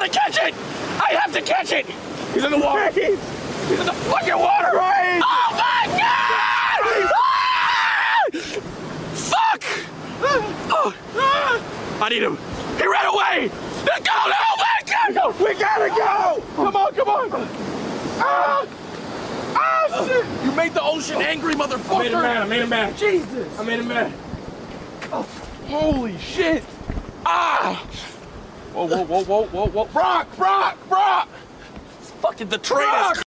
gotta catch it! I have to catch it! He's in the water! He's in the fucking water! Right. Oh my God! Ah! Fuck! Oh. I need him. He ran away! Let's go! No! Let's go! We gotta go! Come on, come on! Ah! Ah, shit! You made the ocean angry, motherfucker! I made him mad. Jesus! I made him mad. Oh, holy shit! Ah! Whoa, whoa, whoa, whoa, whoa, whoa. Brock! Fucking the train is